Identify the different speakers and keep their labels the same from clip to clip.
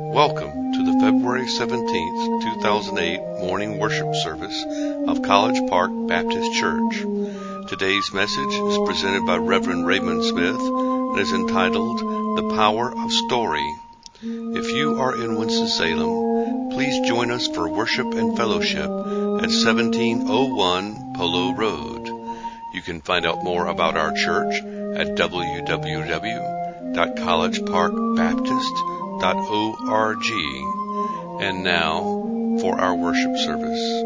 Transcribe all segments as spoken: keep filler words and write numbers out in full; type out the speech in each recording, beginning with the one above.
Speaker 1: Welcome to the February seventeenth, two thousand eight morning worship service of College Park Baptist Church. Today's message is presented by Reverend Raymond Smith and is entitled, The Power of Story. If you are in Winston-Salem, please join us for worship and fellowship at seventeen oh one Polo Road. You can find out more about our church at w w w dot college park baptist dot org. And now for our worship service.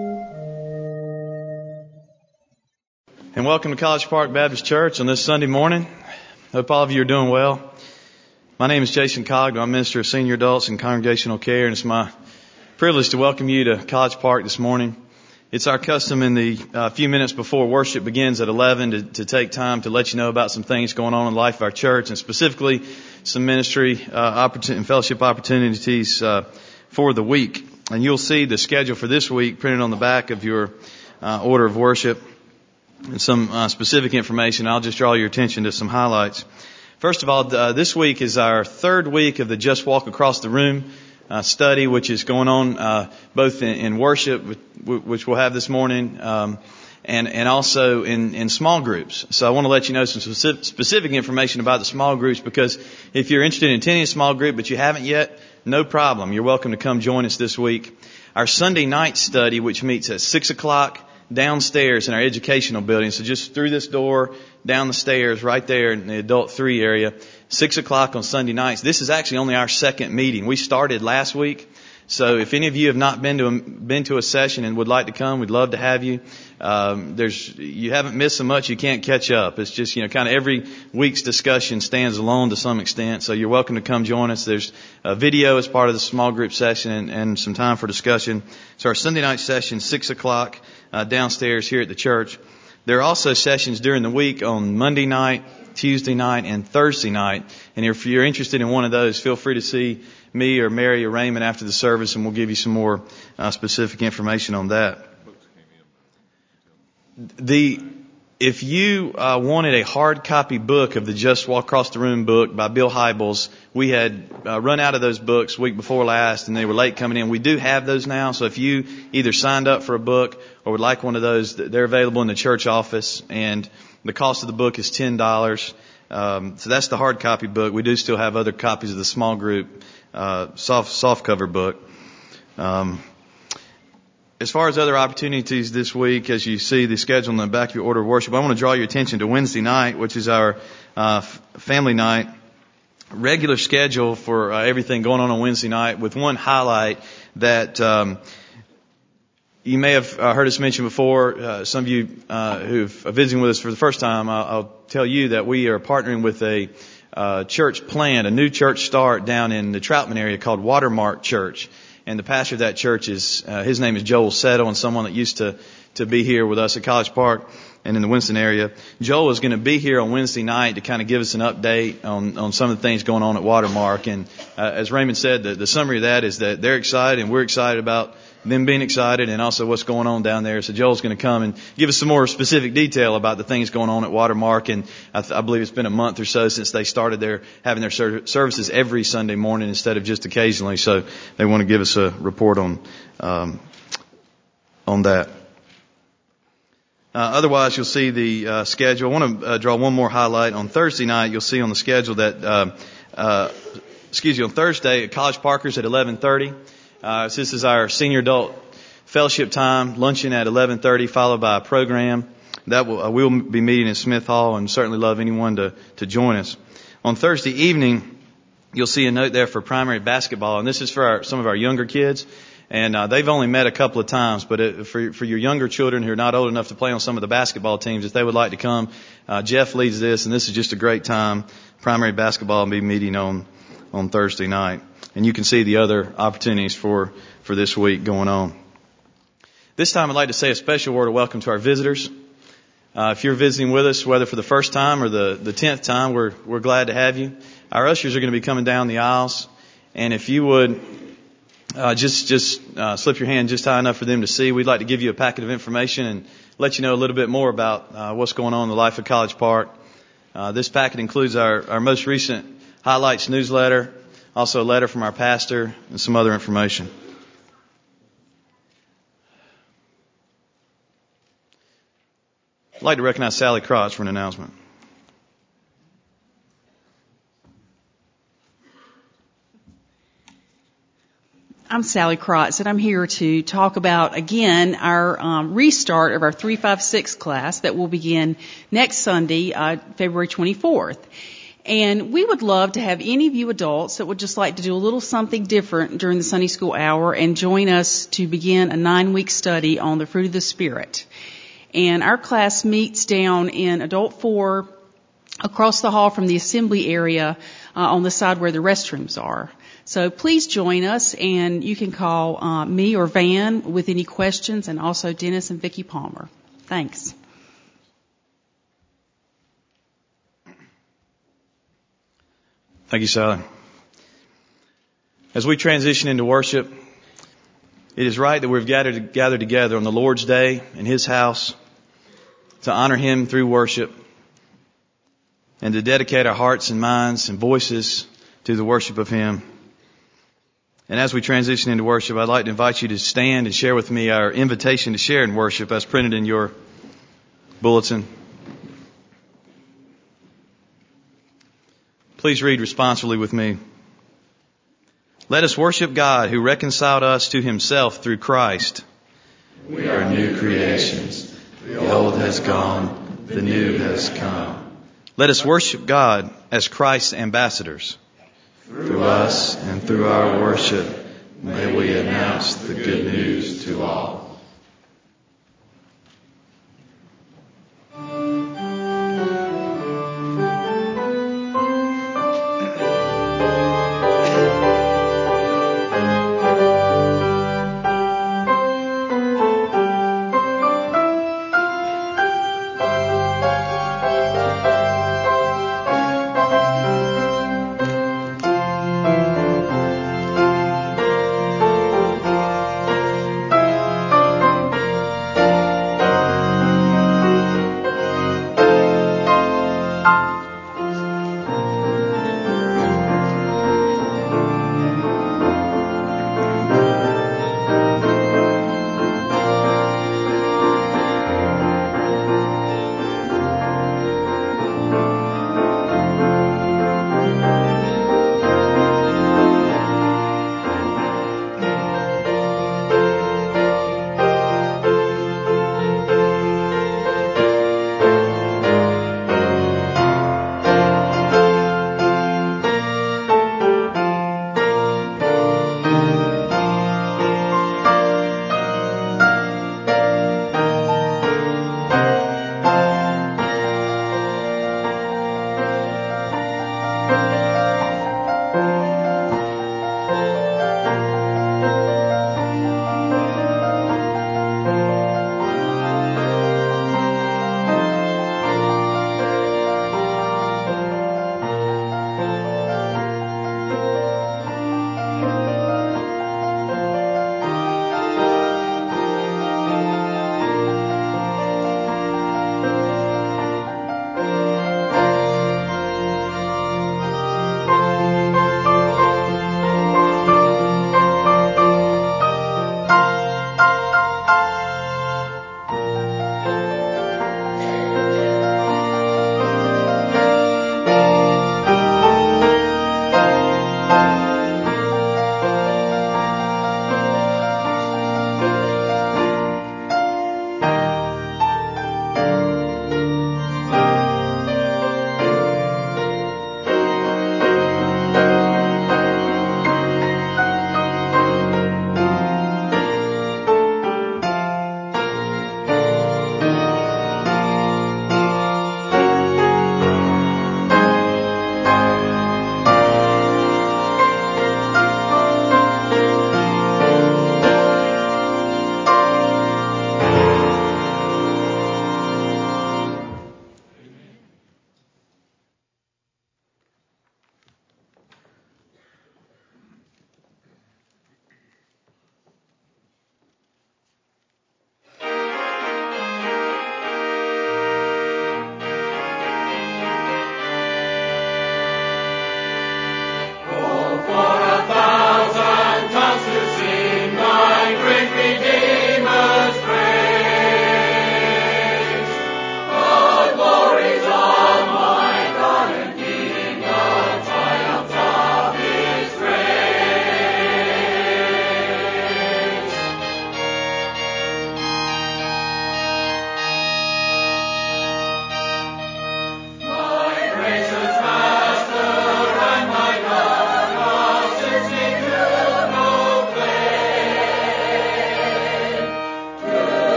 Speaker 2: And welcome to College Park Baptist Church on this Sunday morning. Hope all of you are doing well. My name is Jason Cogdon. I'm Minister of Senior Adults and Congregational Care, and it's my privilege to welcome you to College Park this morning. It's our custom in the uh, few minutes before worship begins at eleven to, to take time to let you know about some things going on in the life of our church, and specifically some ministry uh, opportunity and fellowship opportunities uh, for the week. And you'll see the schedule for this week printed on the back of your uh, order of worship and some uh, specific information. I'll just draw your attention to some highlights. First of all, uh, this week is our third week of the Just Walk Across the Room Uh, study, which is going on uh, both in, in worship, which we'll have this morning, um, and and also in, in small groups. So I want to let you know some specific, specific information about the small groups, because if you're interested in attending a small group but you haven't yet, no problem. You're welcome to come join us this week. Our Sunday night study, which meets at six o'clock downstairs in our educational building. So just through this door, down the stairs, right there in the adult three area. Six o'clock on Sunday nights. This is actually only our second meeting. We started last week. So if any of you have not been to a, been to a session and would like to come, we'd love to have you. Um, there's, you haven't missed so much you can't catch up. It's just, you know, kind of every week's discussion stands alone to some extent. So you're welcome to come join us. There's a video as part of the small group session and, and some time for discussion. So our Sunday night session, six o'clock, uh, downstairs here at the church. There are also sessions during the week on Monday night, Tuesday night, and Thursday night. And if you're interested in one of those, feel free to see me or Mary or Raymond after the service, and we'll give you some more uh, specific information on that. The if you uh, wanted a hard copy book of the Just Walk Across the Room book by Bill Hybels, we had uh, run out of those books week before last, and they were late coming in. We do have those now, so if you either signed up for a book or would like one of those, they're available in the church office, and the cost of the book is ten dollars. Um, so that's the hard copy book. We do still have other copies of the small group uh, soft soft cover book. Um, as far as other opportunities this week, as you see the schedule in the back of your order of worship, I want to draw your attention to Wednesday night, which is our uh, family night. Regular schedule for uh, everything going on on Wednesday night, with one highlight that um, you may have uh, heard us mention before. Uh, some of you uh, who've uh, visiting with us for the first time, I'll, I'll tell you that we are partnering with a uh, church plant, a new church start down in the Troutman area called Watermark Church. And the pastor of that church is, uh, his name is Joel Settle, and someone that used to, to be here with us at College Park and in the Winston area. Joel is going to be here on Wednesday night to kind of give us an update on, on some of the things going on at Watermark. And uh, as Raymond said, the, the summary of that is that they're excited and we're excited about them being excited, and also what's going on down there. So Joel's going to come and give us some more specific detail about the things going on at Watermark. And I, th- I believe it's been a month or so since they started their having their ser- services every Sunday morning instead of just occasionally. So they want to give us a report on um, on that. Uh, otherwise, you'll see the uh, schedule. I want to uh, draw one more highlight. On Thursday night, you'll see on the schedule that, uh, uh, excuse me, on Thursday at College Parkers at eleven thirty. Uh, so this is our senior adult fellowship time, luncheon at eleven thirty, followed by a program. That will, uh, we'll be meeting in Smith Hall, and certainly love anyone to, to join us. On Thursday evening, you'll see a note there for primary basketball, and this is for our, some of our younger kids. And uh, they've only met a couple of times, but it, for for your younger children who are not old enough to play on some of the basketball teams, if they would like to come, uh, Jeff leads this, and this is just a great time. Primary basketball will be meeting on on Thursday night, and you can see the other opportunities for for this week going on. This time, I'd like to say a special word of welcome to our visitors. Uh, if you're visiting with us, whether for the first time or the the tenth time, we're we're glad to have you. Our ushers are going to be coming down the aisles, and if you would. Uh, just, just, uh, slip your hand just high enough for them to see. We'd like to give you a packet of information and let you know a little bit more about, uh, what's going on in the life of College Park. Uh, this packet includes our, our most recent highlights newsletter, Also a letter from our pastor and some other information. I'd like to recognize Sally Crotch for an announcement.
Speaker 3: I'm Sally Crotz, and I'm here to talk about, again, our um, restart of our three five six class that will begin next Sunday, uh, February twenty-fourth. And we would love to have any of you adults that would just like to do a little something different during the Sunday school hour and join us to begin a nine-week study on the fruit of the Spirit. And our class meets down in Adult four across the hall from the assembly area uh, on the side where the restrooms are. So please join us, and you can call uh, me or Van with any questions, and also Dennis and Vicki Palmer. Thanks.
Speaker 2: Thank you, Sally. As we transition into worship, it is right that we've gathered, gathered together on the Lord's Day in His house to honor Him through worship and to dedicate our hearts and minds and voices to the worship of Him. And as we transition into worship, I'd like to invite you to stand and share with me our invitation to share in worship as printed in your bulletin. Please read responsively with me. Let us worship God who reconciled us to Himself through Christ.
Speaker 4: We are new creations. The old has gone, the new has come.
Speaker 2: Let us worship God as Christ's ambassadors.
Speaker 4: Through us and through our worship, may we announce the good news to all.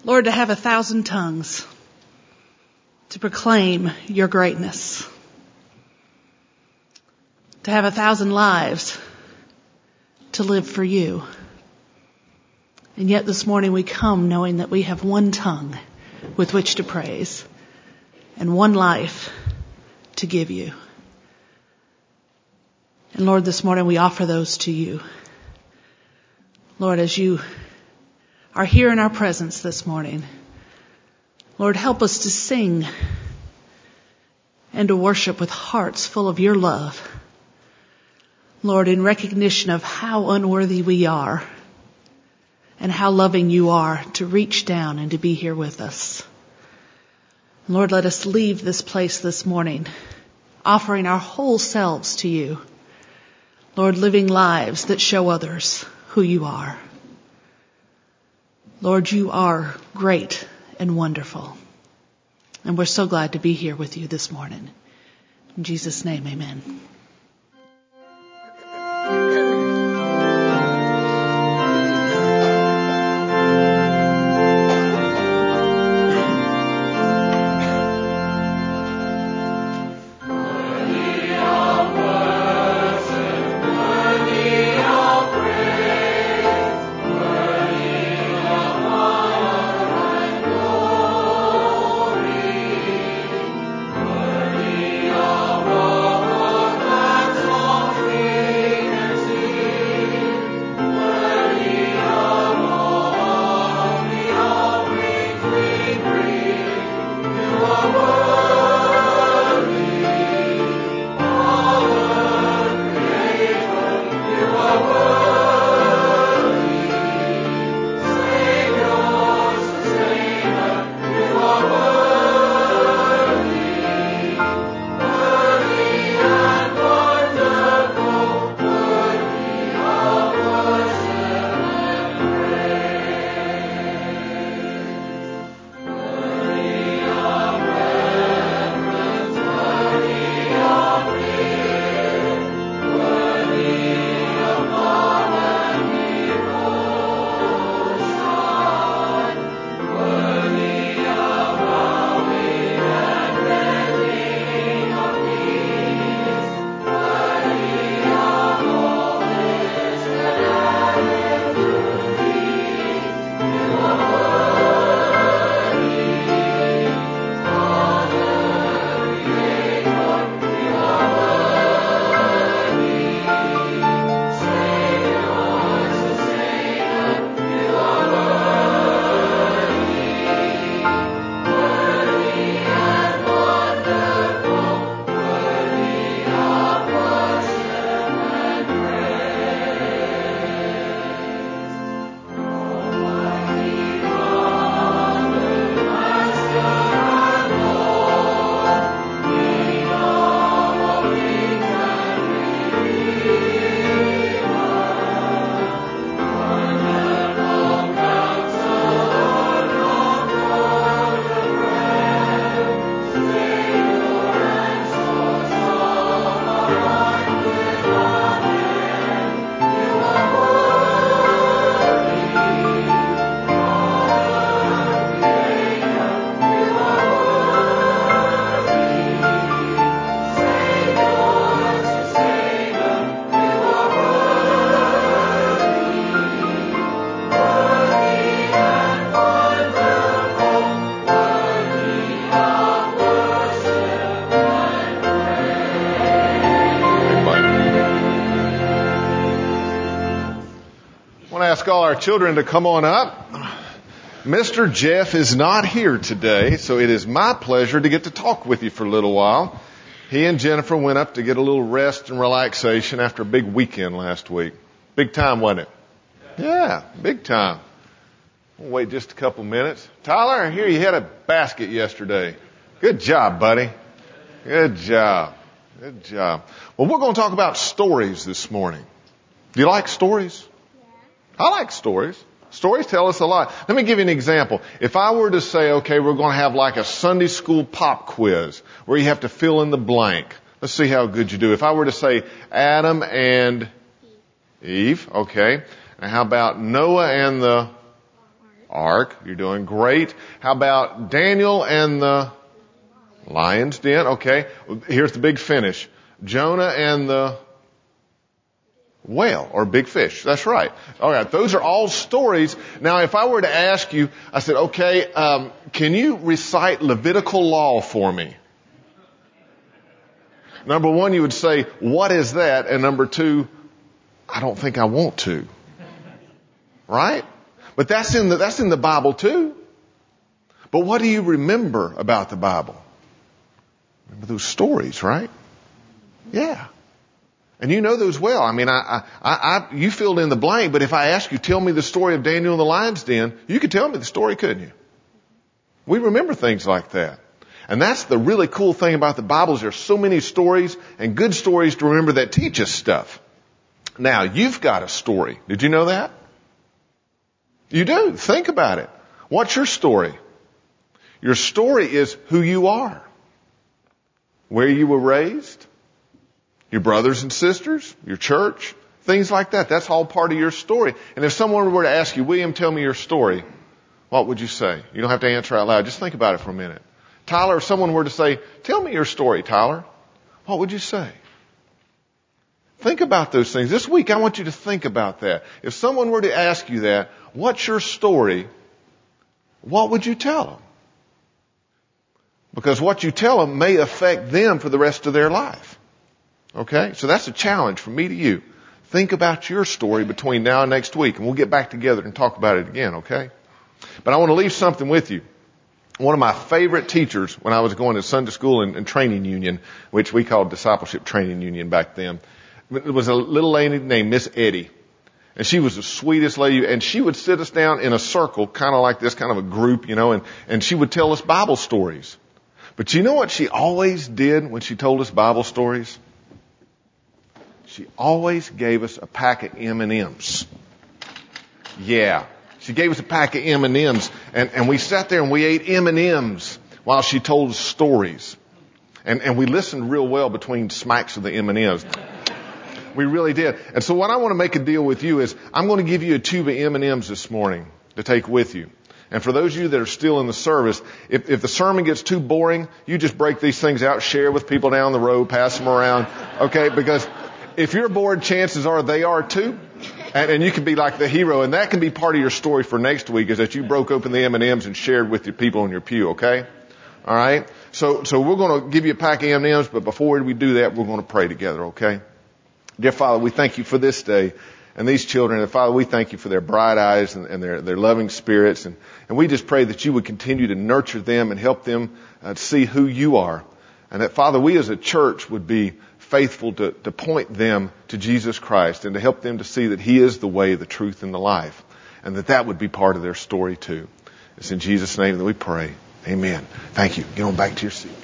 Speaker 5: Lord, to have a thousand tongues to proclaim your greatness. To have a thousand lives to live for you. And yet this morning we come knowing that we have one tongue with which to praise and one life to give you. And Lord, this morning we offer those to you. Lord, as you are here in our presence this morning, Lord, help us to sing and to worship with hearts full of your love. Lord, in recognition of how unworthy we are and how loving you are to reach down and to be here with us. Lord, let us leave this place this morning offering our whole selves to you. Lord, living lives that show others who you are. Lord, you are great and wonderful. And we're so glad to be here with you this morning. In Jesus' name, amen.
Speaker 6: Ask all our children to come on up. Mister Jeff is not here today, so it is my pleasure to get to talk with you for a little while. He and Jennifer went up to get a little rest and relaxation after a big weekend last week. Big time, wasn't it? Yeah, big time. We'll wait just a couple minutes. Tyler, I hear you had a basket yesterday. Good job, buddy. Good job. Good job. Well, we're going to talk about stories this morning. Do you like stories? I like stories. Stories tell us a lot. Let me give you an example. If I were to say, okay, we're going to have like a Sunday school pop quiz where you have to fill in the blank. Let's see how good you do. If I were to say Adam and Eve, okay. And how about Noah and the ark. You're doing great. How about Daniel and the lion's den? Okay. Here's the big finish. Jonah and the whale or big fish. That's right. All right. Those are all stories. Now, if I were to ask you, I said, okay, um, can you recite Levitical law for me? Number one, you would say, what is that? And number two, I don't think I want to. Right? But that's in the, that's in the Bible too. But what do you remember about the Bible? Remember those stories, right? Yeah. And you know those well. I mean, I, I, I, you filled in the blank, but if I ask you, tell me the story of Daniel in the lion's den, you could tell me the story, couldn't you? We remember things like that. And that's the really cool thing about the Bible is there's so many stories and good stories to remember that teach us stuff. Now, you've got a story. Did you know that? You do. Think about it. What's your story? Your story is who you are, where you were raised, your brothers and sisters, your church, things like that. That's all part of your story. And if someone were to ask you, William, tell me your story, what would you say? You don't have to answer out loud. Just think about it for a minute. Tyler, if someone were to say, tell me your story, Tyler, what would you say? Think about those things. This week, I want you to think about that. If someone were to ask you that, what's your story? What would you tell them? Because what you tell them may affect them for the rest of their life. Okay? So that's a challenge from me to you. Think about your story between now and next week, and we'll get back together and talk about it again, okay? But I want to leave something with you. One of my favorite teachers when I was going to Sunday school and, and training union, which we called discipleship training union back then, it was a little lady named Miss Eddie. And she was the sweetest lady, and she would sit us down in a circle, kind of like this, kind of a group, you know, and, and she would tell us Bible stories. But you know what she always did when she told us Bible stories? She always gave us a pack of M and M's. Yeah. She gave us a pack of M and M's, and, and we sat there and we ate M and M's while she told us stories. And, and we listened real well between smacks of the M and M's. We really did. And so what I want to make a deal with you is I'm going to give you a tube of M and M's this morning to take with you. And for those of you that are still in the service, if, if the sermon gets too boring, you just break these things out, share with people down the road, pass them around. Okay? Because if you're bored, chances are they are too. And, and you can be like the hero. And that can be part of your story for next week is that you broke open the M and M's and shared with your people in your pew. Okay? All right? So, so we're going to give you a pack of M and M's, but before we do that, we're going to pray together. Okay? Dear Father, we thank you for this day and these children. And Father, we thank you for their bright eyes and, and their, their loving spirits. And, and we just pray that you would continue to nurture them and help them uh, to see who you are. And that, Father, we as a church would be faithful to, to point them to Jesus Christ and to help them to see that he is the way, the truth, and the life. And that that would be part of their story too. It's in Jesus' name that we pray. Amen. Thank you. Get on back to your seat.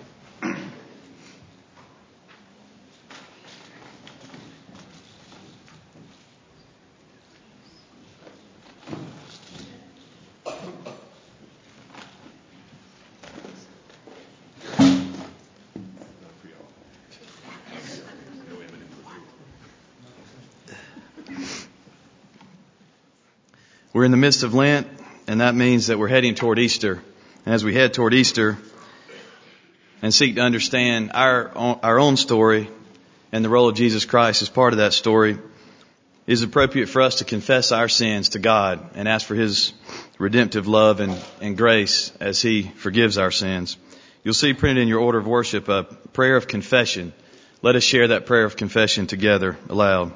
Speaker 2: We're in the midst of Lent, and that means that we're heading toward Easter. And as we head toward Easter and seek to understand our own, our own story and the role of Jesus Christ as part of that story, it is appropriate for us to confess our sins to God and ask for his redemptive love and, and grace as he forgives our sins. You'll see printed in your order of worship a prayer of confession. Let us share that prayer of confession together aloud.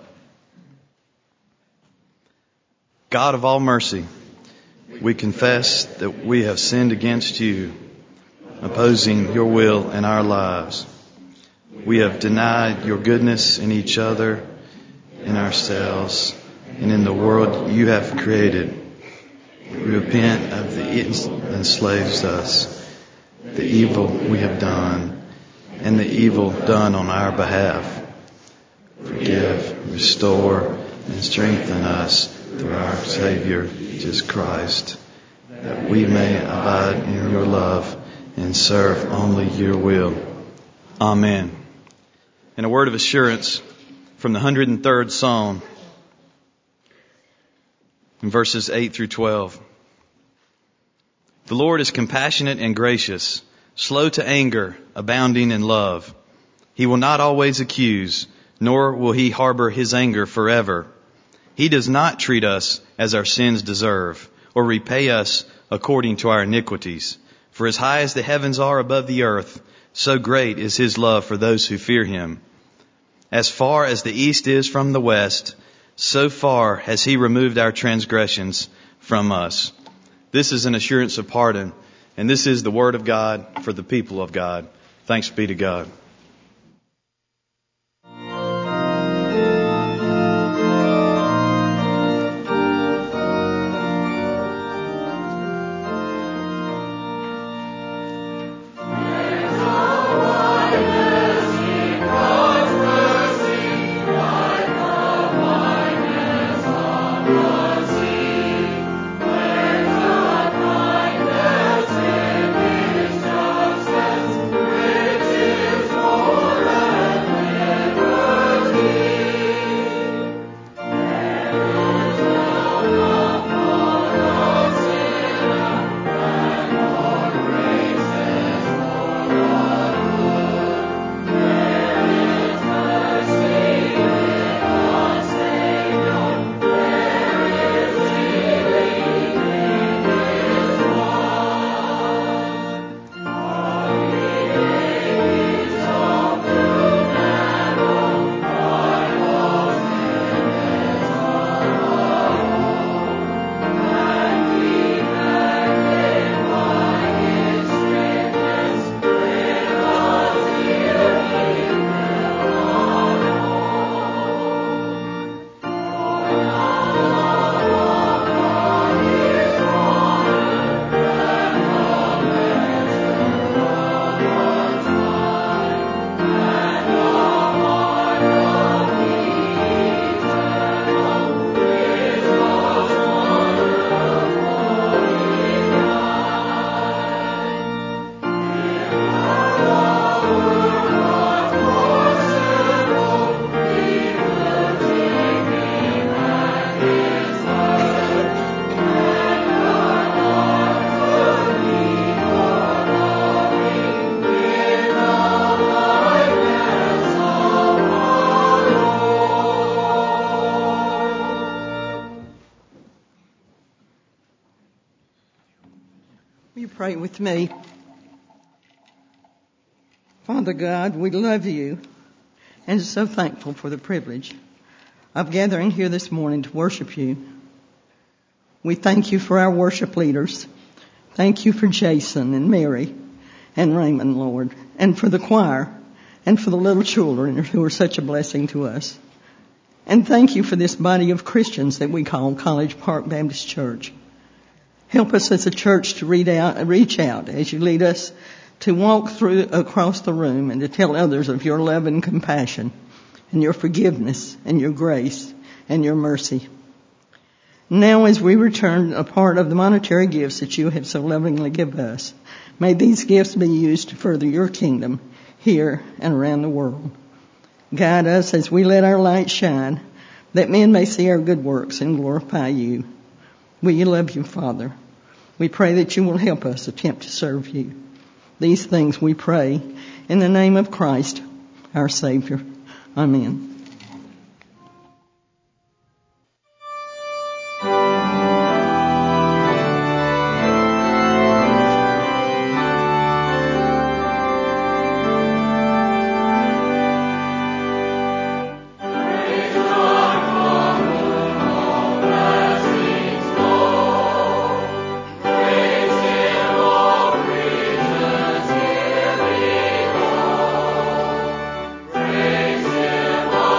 Speaker 2: God of all mercy, we confess that we have sinned against you, opposing your will in our lives. We have denied your goodness in each other, in ourselves, and in the world you have created. We repent of the evil that enslaves us, the evil we have done, and the evil done on our behalf. Forgive, restore, and strengthen us through our Savior, Jesus Christ, that we may abide in your love and serve only your will. Amen. And a word of assurance from the one hundred third Psalm, in verses eight through twelve. The Lord is compassionate and gracious, slow to anger, abounding in love. He will not always accuse, nor will he harbor his anger forever. He does not treat us as our sins deserve, or repay us according to our iniquities. For as high as the heavens are above the earth, so great is his love for those who fear him. As far as the east is from the west, so far has he removed our transgressions from us. This is an assurance of pardon, and this is the word of God for the people of God. Thanks be to God.
Speaker 7: Will you pray with me? Father God, we love you and are so thankful for the privilege of gathering here this morning to worship you. We thank you for our worship leaders. Thank you for Jason and Mary and Raymond, Lord, and for the choir and for the little children who are such a blessing to us. And thank you for this body of Christians that we call College Park Baptist Church. Help us as a church to read out, reach out as you lead us to walk through across the room and to tell others of your love and compassion and your forgiveness and your grace and your mercy. Now as we return a part of the monetary gifts that you have so lovingly given us, may these gifts be used to further your kingdom here and around the world. Guide us as we let our light shine, that men may see our good works and glorify you. We love you, Father. We pray that you will help us attempt to serve you. These things we pray in the name of Christ, our Savior. Amen.
Speaker 8: Praise Him,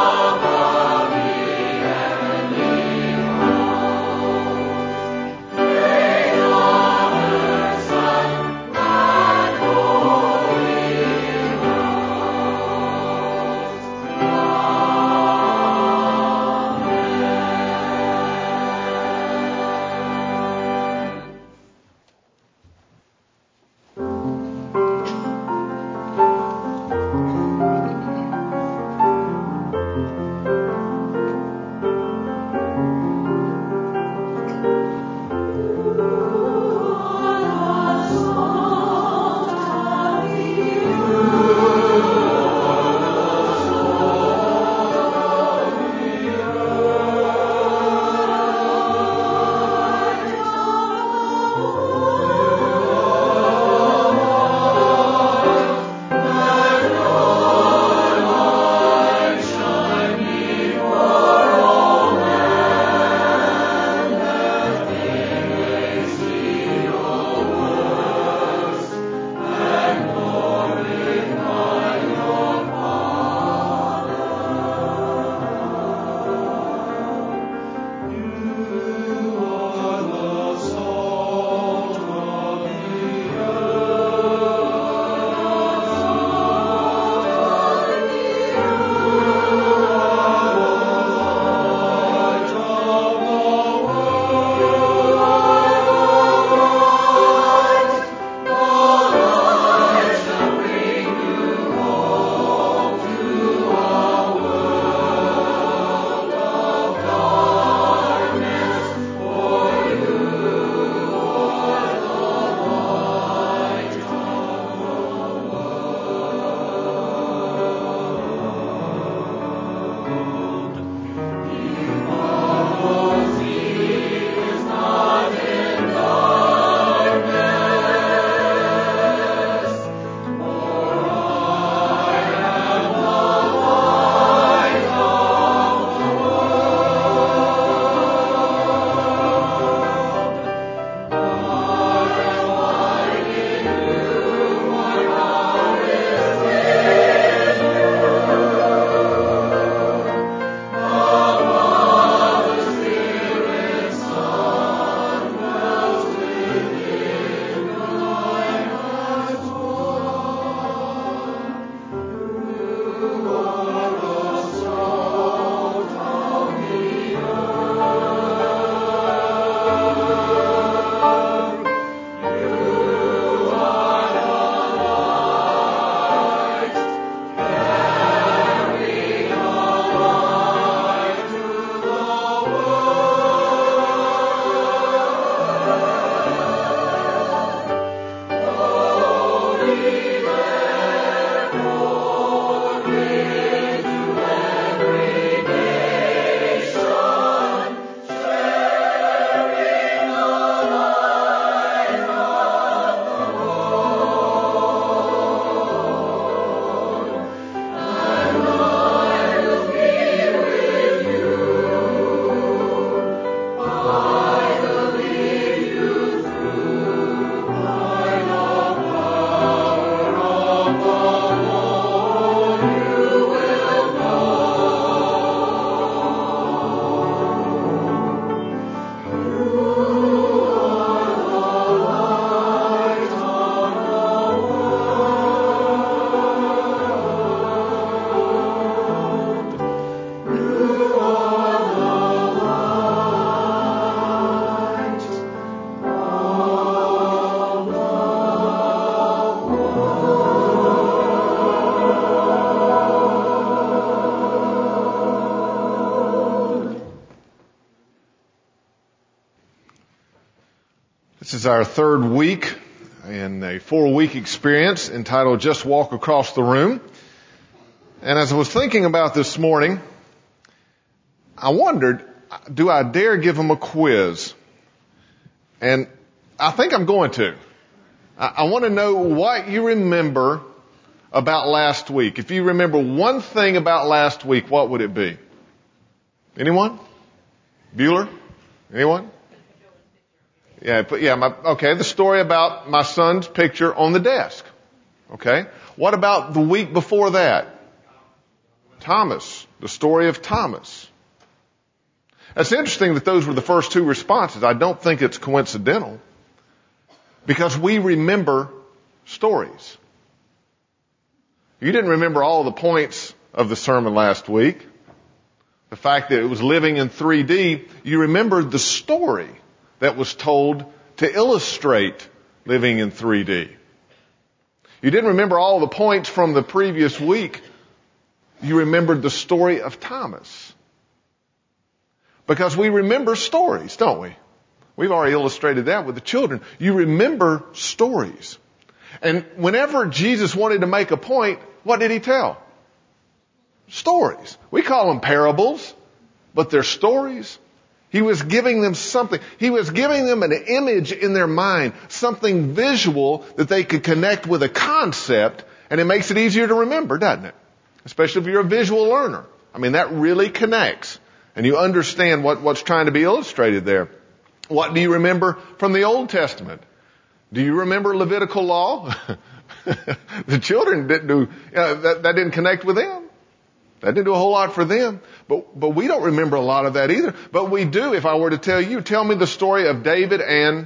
Speaker 6: This is our third week in a four-week experience entitled Just Walk Across the Room. And as I was thinking about this morning, I wondered, do I dare give them a quiz? And I think I'm going to. I, I want to know what you remember about last week. If you remember one thing about last week, what would it be? Anyone? Bueller? Anyone? Yeah, but yeah, my, okay, the story about my son's picture on the desk. Okay. What about the week before that? Thomas. The story of Thomas. It's interesting that those were the first two responses. I don't think it's coincidental because we remember stories. You didn't remember all the points of the sermon last week. The fact that it was living in three D, you remembered the story that was told to illustrate living in three D. You didn't remember all the points from the previous week. You remembered the story of Thomas. Because we remember stories, don't we? We've already illustrated that with the children. You remember stories. And whenever Jesus wanted to make a point, what did he tell? Stories. We call them parables, but they're stories. He was giving them something. He was giving them an image in their mind, something visual that they could connect with a concept, and it makes it easier to remember, doesn't it? Especially if you're a visual learner. I mean, that really connects, and you understand what, what's trying to be illustrated there. What do you remember from the Old Testament? Do you remember Levitical law? The children didn't do, you know, that, that didn't connect with them. That didn't do a whole lot for them. But, but we don't remember a lot of that either. But we do, if I were to tell you, tell me the story of David and,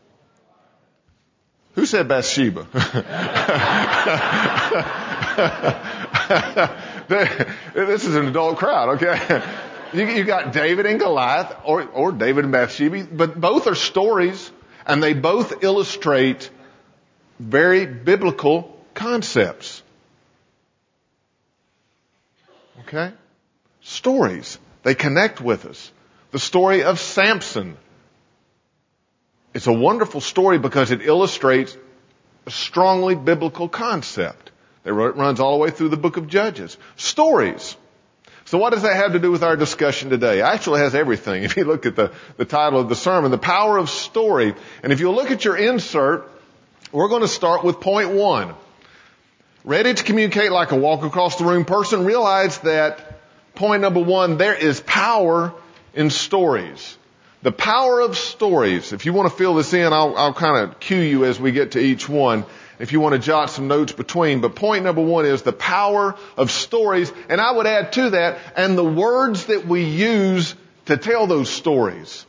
Speaker 6: who said Bathsheba? This is an adult crowd, okay? You, you got David and Goliath, or, or David and Bathsheba, but both are stories, and they both illustrate very biblical concepts. Okay? Stories. They connect with us. The story of Samson. It's a wonderful story because it illustrates a strongly biblical concept. It runs all the way through the book of Judges. Stories. So what does that have to do with our discussion today? It actually has everything. If you look at the, the title of the sermon, The Power of Story. And if you look at your insert, we're going to start with point one. Ready to communicate like a walk across the room person, realize that point number one, there is power in stories. The power of stories. If you want to fill this in, I'll, I'll kind of cue you as we get to each one. If you want to jot some notes between. But point number one is the power of stories. And I would add to that, and the words that we use to tell those stories.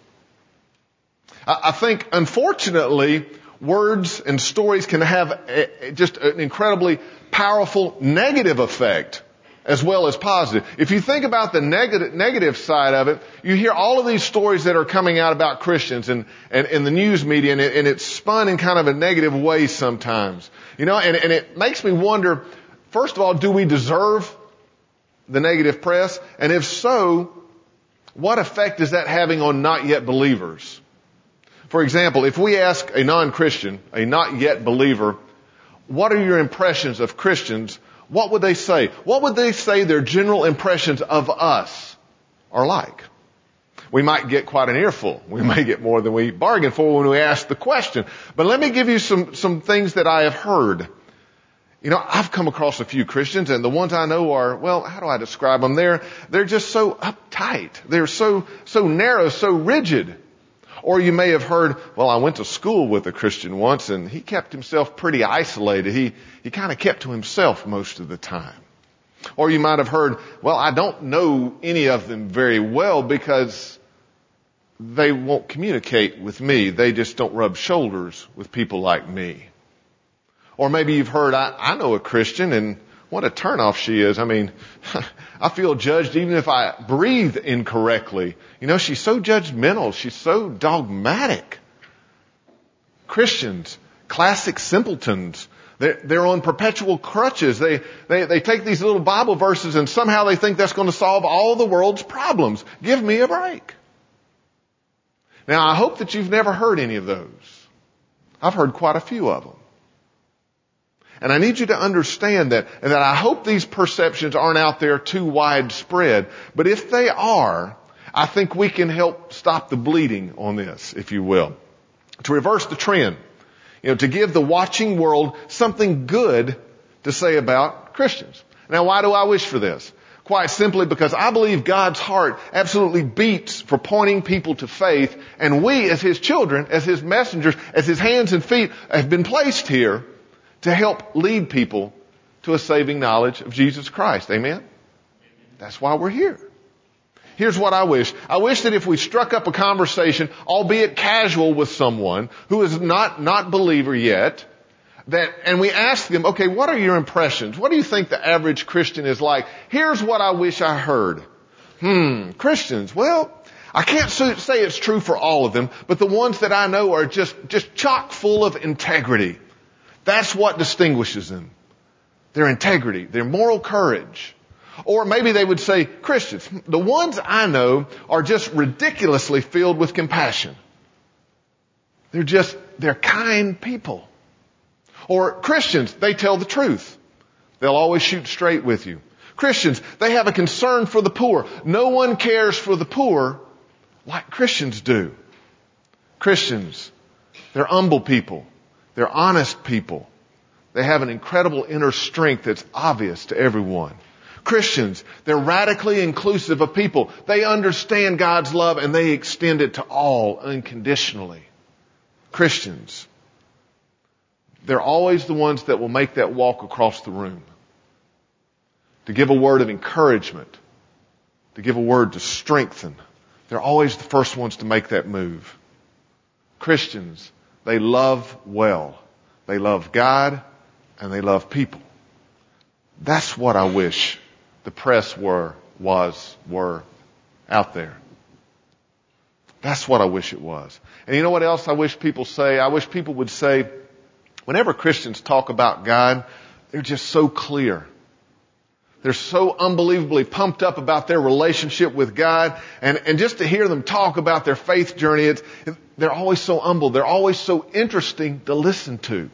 Speaker 6: I, I think, unfortunately, words and stories can have a, just an incredibly powerful negative effect as well as positive. If you think about the negative, negative side of it, you hear all of these stories that are coming out about Christians and, and, and the news media, and, it, and it's spun in kind of a negative way sometimes. You know, and, and it makes me wonder, first of all, do we deserve the negative press? And if so, what effect is that having on not yet believers? For example, if we ask a non-Christian, a not yet believer, what are your impressions of Christians? What would they say? What would they say their general impressions of us are like? We might get quite an earful. We may get more than we bargained for when we ask the question. But let me give you some, some things that I have heard. You know, I've come across a few Christians, and the ones I know are, well, how do I describe them? They're, they're just so uptight. They're so, so narrow, so rigid. Or you may have heard, well, I went to school with a Christian once, and he kept himself pretty isolated. He, he kind of kept to himself most of the time. Or you might have heard, well, I don't know any of them very well because they won't communicate with me. They just don't rub shoulders with people like me. Or maybe you've heard, I, I know a Christian, and what a turnoff she is. I mean, I feel judged even if I breathe incorrectly. You know, she's so judgmental. She's so dogmatic. Christians, classic simpletons. They're, they're on perpetual crutches. They, they, they take these little Bible verses and somehow they think that's going to solve all the world's problems. Give me a break. Now, I hope that you've never heard any of those. I've heard quite a few of them. And I need you to understand that, and that I hope these perceptions aren't out there too widespread. But if they are, I think we can help stop the bleeding on this, if you will. To reverse the trend. You know, to give the watching world something good to say about Christians. Now, why do I wish for this? Quite simply because I believe God's heart absolutely beats for pointing people to faith, and we as His children, as His messengers, as His hands and feet have been placed here to help lead people to a saving knowledge of Jesus Christ. Amen? That's why we're here. Here's what I wish. I wish that if we struck up a conversation, albeit casual, with someone who is not, not believer yet, that, and we ask them, okay, what are your impressions? What do you think the average Christian is like? Here's what I wish I heard. Hmm, Christians, well, I can't say it's true for all of them, but the ones that I know are just, just chock full of integrity. That's what distinguishes them. Their integrity, their moral courage. Or maybe they would say, Christians, the ones I know are just ridiculously filled with compassion. They're just, they're kind people. Or Christians, they tell the truth. They'll always shoot straight with you. Christians, they have a concern for the poor. No one cares for the poor like Christians do. Christians, they're humble people. They're honest people. They have an incredible inner strength that's obvious to everyone. Christians, they're radically inclusive of people. They understand God's love and they extend it to all unconditionally. Christians, they're always the ones that will make that walk across the room. To give a word of encouragement. To give a word to strengthen. They're always the first ones to make that move. Christians, they love well. They love God and they love people. That's what I wish the press were, was, were out there. That's what I wish it was. And you know what else I wish people say? I wish people would say, whenever Christians talk about God, they're just so clear. They're so unbelievably pumped up about their relationship with God. And, and just to hear them talk about their faith journey, it's, they're always so humble. They're always so interesting to listen to.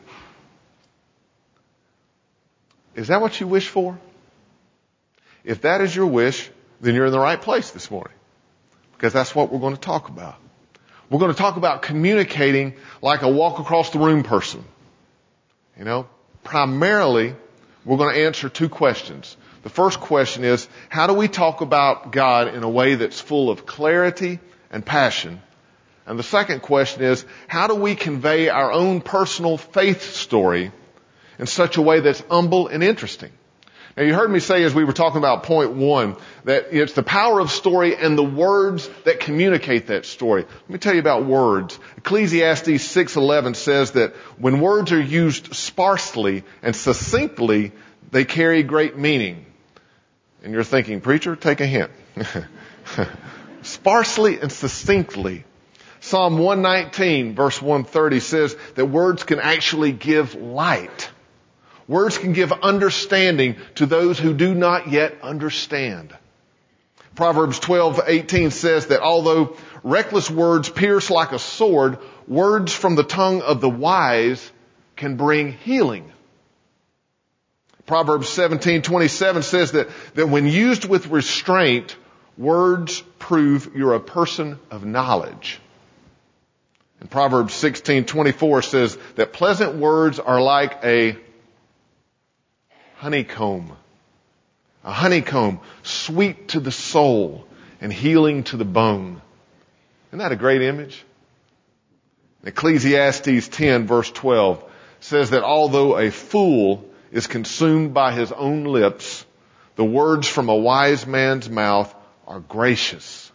Speaker 6: Is that what you wish for? If that is your wish, then you're in the right place this morning. Because that's what we're going to talk about. We're going to talk about communicating like a walk across the room person. You know, primarily, we're going to answer two questions. The first question is, how do we talk about God in a way that's full of clarity and passion? And the second question is, how do we convey our own personal faith story in such a way that's humble and interesting? Now, you heard me say as we were talking about point one that it's the power of story and the words that communicate that story. Let me tell you about words. Ecclesiastes six eleven says that when words are used sparsely and succinctly, they carry great meaning. And you're thinking, preacher, take a hint. Sparsely and succinctly. Psalm one nineteen verse one thirty says that words can actually give light. Words can give understanding to those who do not yet understand. Proverbs twelve eighteen says that although reckless words pierce like a sword, words from the tongue of the wise can bring healing. Proverbs seventeen twenty-seven says that, that when used with restraint, words prove you're a person of knowledge. And Proverbs sixteen twenty-four says that pleasant words are like a honeycomb. A honeycomb, sweet to the soul and healing to the bone. Isn't that a great image? Ecclesiastes ten verse twelve says that although a fool is consumed by his own lips, the words from a wise man's mouth are gracious.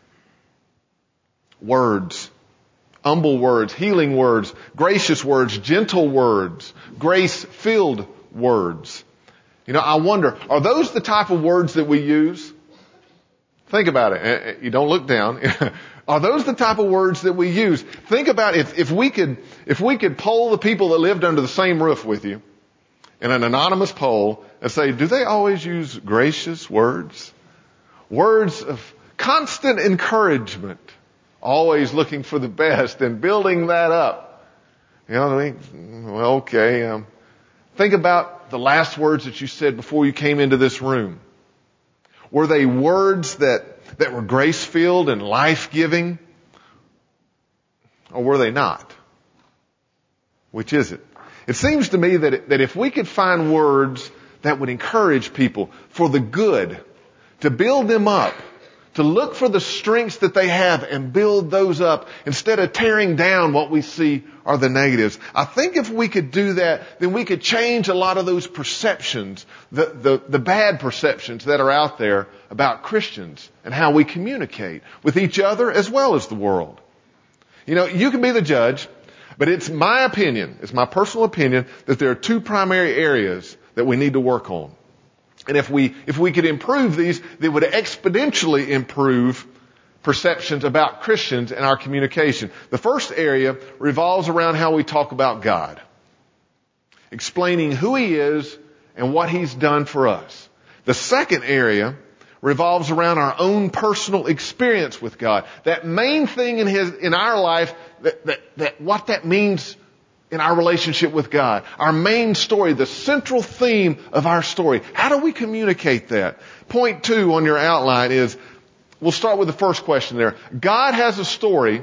Speaker 6: Words, humble words, healing words, gracious words, gentle words, grace-filled words. You know, I wonder, are those the type of words that we use? Think about it. You don't look down. Are those the type of words that we use? Think about if, if we could, if we could poll the people that lived under the same roof with you in an anonymous poll and say, do they always use gracious words? Words of constant encouragement, always looking for the best and building that up. You know what I mean? Well, okay. Um, think about the last words that you said before you came into this room. Were they words that, that were grace-filled and life-giving? Or were they not? Which is it? It seems to me that, it, that if we could find words that would encourage people for the good, to build them up, to look for the strengths that they have and build those up instead of tearing down what we see are the negatives. I think if we could do that, then we could change a lot of those perceptions, the, the, the bad perceptions that are out there about Christians and how we communicate with each other as well as the world. You know, you can be the judge, but it's my opinion, it's my personal opinion, that there are two primary areas that we need to work on. And if we, if we could improve these, they would exponentially improve perceptions about Christians and our communication. The first area revolves around how we talk about God, explaining who He is and what He's done for us. The second area revolves around our own personal experience with God. That main thing in His, in our life, that, that, that what that means in our relationship with God. Our main story, the central theme of our story. How do we communicate that? Point two on your outline is, we'll start with the first question there. God has a story.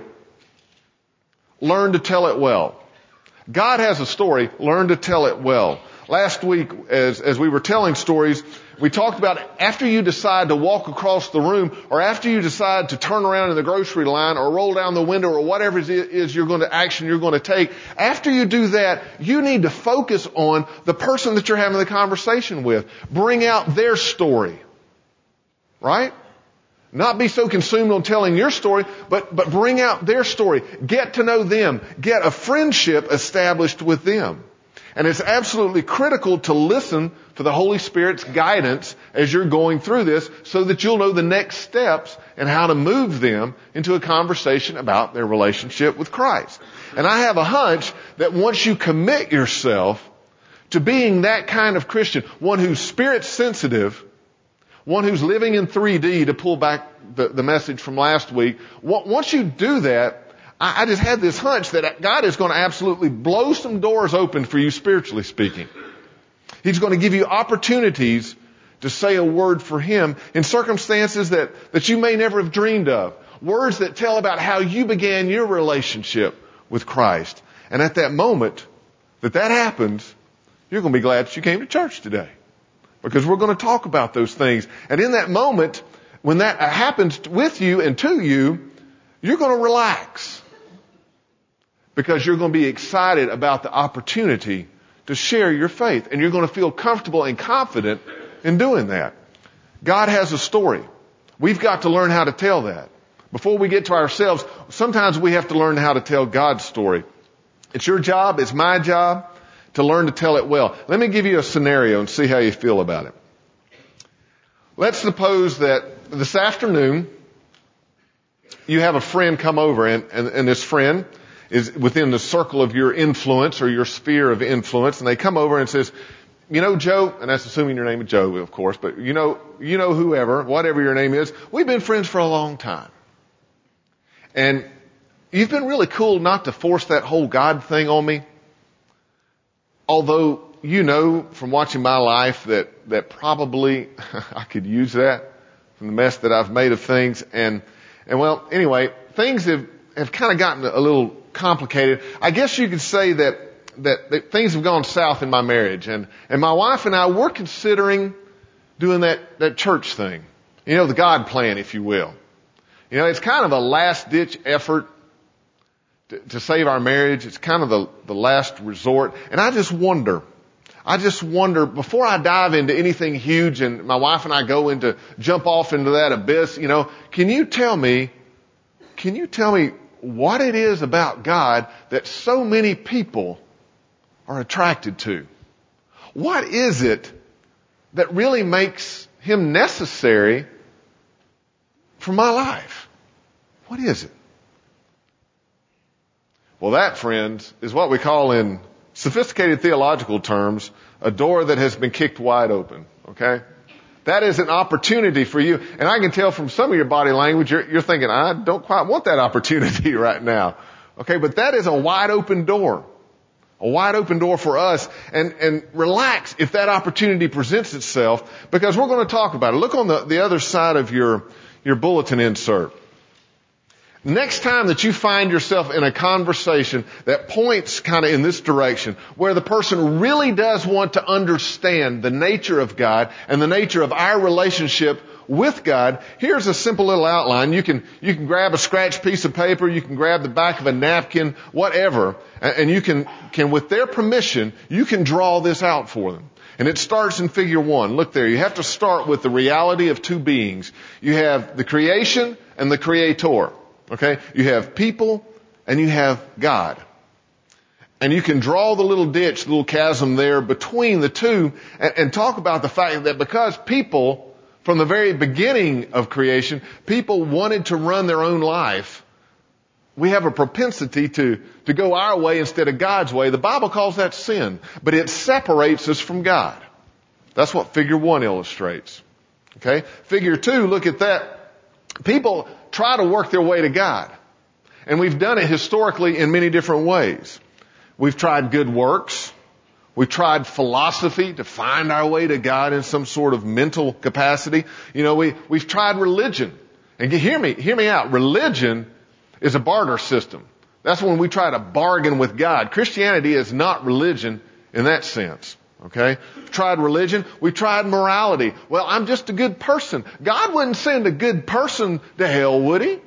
Speaker 6: Learn to tell it well. God has a story. Learn to tell it well. Last week, as, as we were telling stories, we talked about after you decide to walk across the room, or after you decide to turn around in the grocery line or roll down the window or whatever it is you're going to action you're going to take, after you do that, you need to focus on the person that you're having the conversation with. Bring out their story. Right? Not be so consumed on telling your story, but, but bring out their story. Get to know them. Get a friendship established with them. And it's absolutely critical to listen to the Holy Spirit's guidance as you're going through this so that you'll know the next steps and how to move them into a conversation about their relationship with Christ. And I have a hunch that once you commit yourself to being that kind of Christian, one who's spirit sensitive, one who's living in three D, to pull back the, the message from last week, once you do that, I just had this hunch that God is going to absolutely blow some doors open for you spiritually speaking. He's going to give you opportunities to say a word for Him in circumstances that, that you may never have dreamed of. Words that tell about how you began your relationship with Christ. And at that moment that that happens, you're going to be glad that you came to church today. Because we're going to talk about those things. And in that moment, when that happens with you and to you, you're going to relax. Because you're going to be excited about the opportunity to share your faith. And you're going to feel comfortable and confident in doing that. God has a story. We've got to learn how to tell that. Before we get to ourselves, sometimes we have to learn how to tell God's story. It's your job, it's my job, to learn to tell it well. Let me give you a scenario and see how you feel about it. Let's suppose that this afternoon you have a friend come over, and, and, and this friend is within the circle of your influence or your sphere of influence, and they come over and says, you know, Joe, and that's assuming your name is Joe, of course, but you know, you know, whoever, whatever your name is, we've been friends for a long time. And you've been really cool not to force that whole God thing on me. Although you know from watching my life that, that probably I could use that from the mess that I've made of things. And, and well, anyway, things have, have kind of gotten a little complicated. I guess you could say that, that, that things have gone south in my marriage. And, and my wife and I, we're considering doing that, that church thing. You know, the God plan, if you will. You know, it's kind of a last ditch effort to, to save our marriage. It's kind of the, the last resort. And I just wonder, I just wonder, before I dive into anything huge and my wife and I go into, jump off into that abyss, you know, can you tell me, can you tell me what it is about God that so many people are attracted to? What is it that really makes Him necessary for my life? What is it? Well, that, friends, is what we call in sophisticated theological terms a door that has been kicked wide open. Okay? That is an opportunity for you. And I can tell from some of your body language, you're, you're thinking, I don't quite want that opportunity right now. Okay, but that is a wide open door. A wide open door for us, and, and relax if that opportunity presents itself, because we're going to talk about it. Look on the, the other side of your, your bulletin insert. Next time that you find yourself in a conversation that points kind of in this direction, where the person really does want to understand the nature of God and the nature of our relationship with God, here's a simple little outline. You can, you can grab a scratch piece of paper, you can grab the back of a napkin, whatever, and you can, can, with their permission, you can draw this out for them. And it starts in figure one. Look there. You have to start with the reality of two beings. You have the creation and the creator. Okay? You have people and you have God. And you can draw the little ditch, the little chasm there between the two, and, and talk about the fact that because people, from the very beginning of creation, people wanted to run their own life, we have a propensity to, to go our way instead of God's way. The Bible calls that sin, but it separates us from God. That's what figure one illustrates. Okay? Figure two, look at that. People try to work their way to God. And we've done it historically in many different ways. We've tried good works. We've tried philosophy to find our way to God in some sort of mental capacity. You know, we, we've tried religion. And hear me, hear me out. Religion is a barter system. That's when we try to bargain with God. Christianity is not religion in that sense. Okay? We've tried religion. We've tried morality. Well, I'm just a good person. God wouldn't send a good person to hell, would He?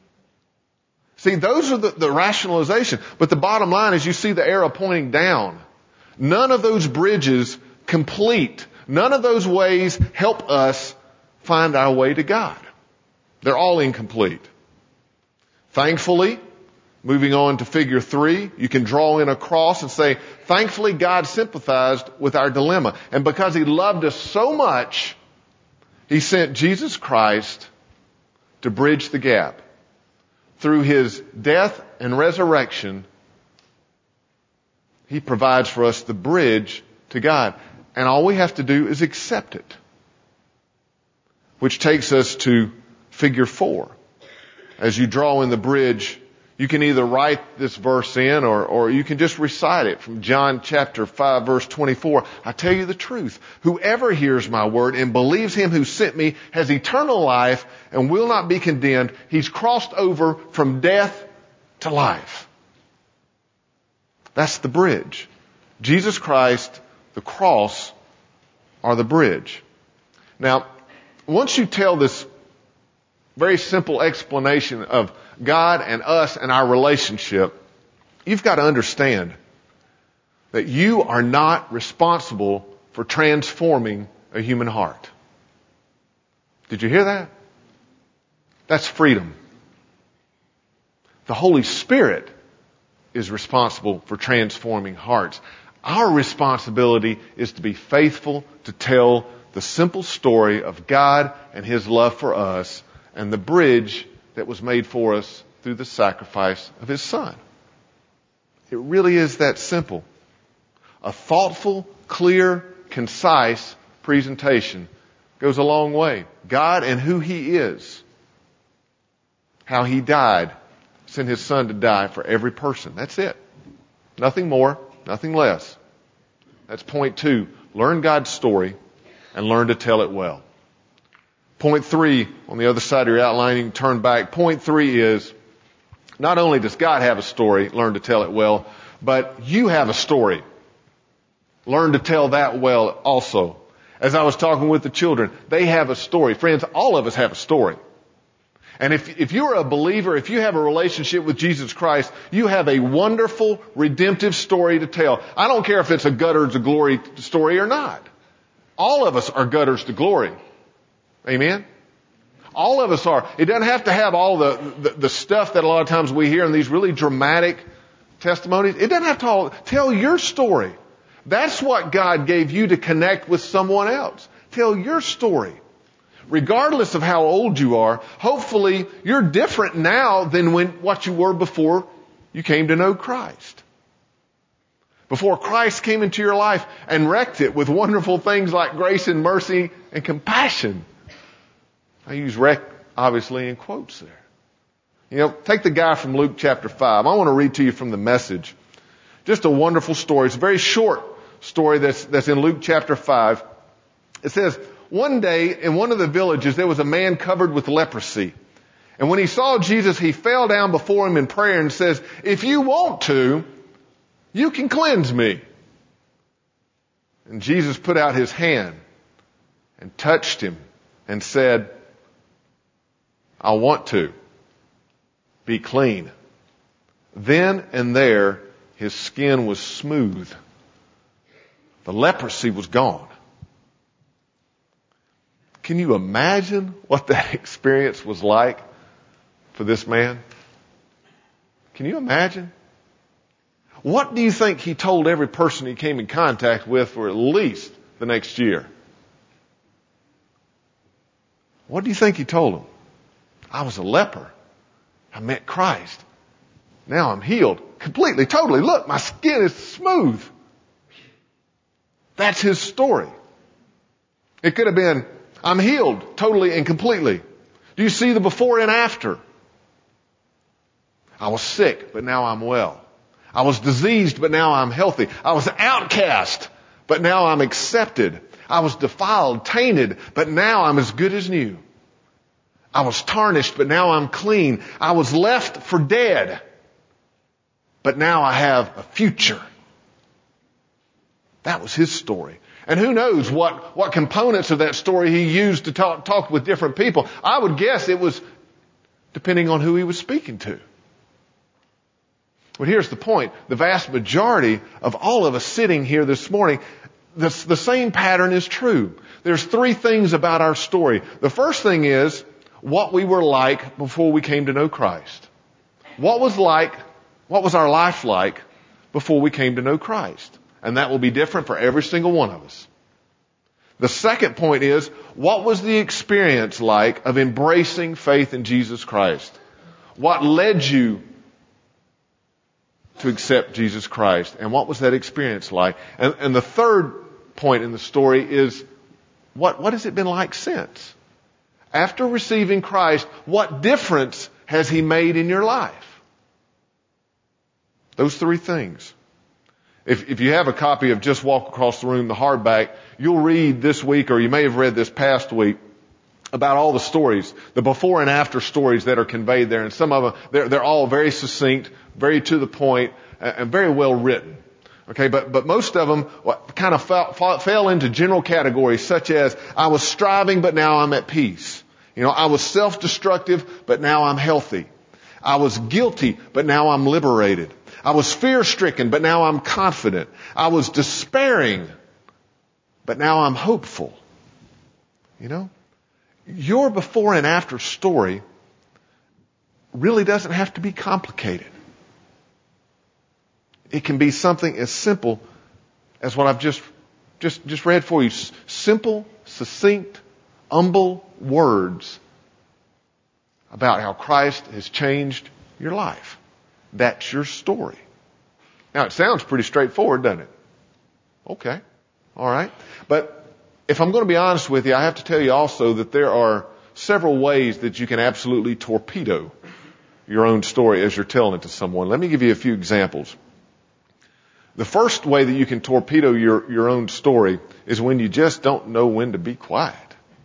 Speaker 6: See, those are the, the rationalization. But the bottom line is you see the arrow pointing down. None of those bridges complete. None of those ways help us find our way to God. They're all incomplete. Thankfully, moving on to figure three, you can draw in a cross and say, thankfully God sympathized with our dilemma. And because He loved us so much, He sent Jesus Christ to bridge the gap. Through His death and resurrection, He provides for us the bridge to God. And all we have to do is accept it. Which takes us to figure four. As you draw in the bridge, you can either write this verse in or, or you can just recite it from John chapter five verse twenty-four. I tell you the truth. Whoever hears my word and believes Him who sent me has eternal life and will not be condemned. He's crossed over from death to life. That's the bridge. Jesus Christ, the cross, are the bridge. Now, once you tell this very simple explanation of God and us and our relationship, you've got to understand that you are not responsible for transforming a human heart. Did you hear that? That's freedom. The Holy Spirit is responsible for transforming hearts. Our responsibility is to be faithful to tell the simple story of God and His love for us and the bridge that was made for us through the sacrifice of His Son. It really is that simple. A thoughtful, clear, concise presentation goes a long way. God and who He is. How He died. Sent His Son to die for every person. That's it. Nothing more, nothing less. That's point two. Learn God's story and learn to tell it well. Point three, on the other side of your outline, you can turn back. Point three is, not only does God have a story, learn to tell it well, but you have a story. Learn to tell that well also. As I was talking with the children, they have a story. Friends, all of us have a story. And if, if you're a believer, if you have a relationship with Jesus Christ, you have a wonderful, redemptive story to tell. I don't care if it's a gutters to glory story or not. All of us are gutters to glory. Amen? All of us are. It doesn't have to have all the, the, the stuff that a lot of times we hear in these really dramatic testimonies. It doesn't have to all tell your story. That's what God gave you to connect with someone else. Tell your story. Regardless of how old you are, hopefully you're different now than when what you were before you came to know Christ. Before Christ came into your life and wrecked it with wonderful things like grace and mercy and compassion. I use wreck, obviously, in quotes there. You know, take the guy from Luke chapter five. I want to read to you from the Message. Just a wonderful story. It's a very short story that's, that's in Luke chapter five. It says, one day in one of the villages there was a man covered with leprosy. And when he saw Jesus, he fell down before him in prayer and says, if you want to, you can cleanse me. And Jesus put out his hand and touched him and said, I want to. Be clean. Then and there, his skin was smooth. The leprosy was gone. Can you imagine what that experience was like for this man? Can you imagine? What do you think he told every person he came in contact with for at least the next year? What do you think he told them? I was a leper. I met Christ. Now I'm healed. Completely, totally. Look, my skin is smooth. That's his story. It could have been, I'm healed totally and completely. Do you see the before and after? I was sick, but now I'm well. I was diseased, but now I'm healthy. I was outcast, but now I'm accepted. I was defiled, tainted, but now I'm as good as new. I was tarnished, but now I'm clean. I was left for dead, but now I have a future. That was his story. And who knows what, what components of that story he used to talk, talk with different people. I would guess it was depending on who he was speaking to. But here's the point. The vast majority of all of us sitting here this morning, the, the same pattern is true. There's three things about our story. The first thing is what we were like before we came to know Christ. What was like, what was our life like before we came to know Christ? And that will be different for every single one of us. The second point is, what was the experience like of embracing faith in Jesus Christ? What led you to accept Jesus Christ? And what was that experience like? And, and the third point in the story is, what, what has it been like since? After receiving Christ, what difference has He made in your life? Those three things. If, if you have a copy of Just Walk Across the Room, the hardback, you'll read this week, or you may have read this past week, about all the stories, the before and after stories that are conveyed there. And some of them, they're, they're all very succinct, very to the point, and very well written. Okay, but, but most of them kind of fell, fell into general categories such as, I was striving, but now I'm at peace. You know, I was self-destructive, but now I'm healthy. I was guilty, but now I'm liberated. I was fear-stricken, but now I'm confident. I was despairing, but now I'm hopeful. You know, your before and after story really doesn't have to be complicated. It can be something as simple as what I've just, just, just read for you. Simple, succinct, humble words about how Christ has changed your life. That's your story. Now, it sounds pretty straightforward, doesn't it? Okay. All right. But if I'm going to be honest with you, I have to tell you also that there are several ways that you can absolutely torpedo your own story as you're telling it to someone. Let me give you a few examples. The first way that you can torpedo your, your own story is when you just don't know when to be quiet.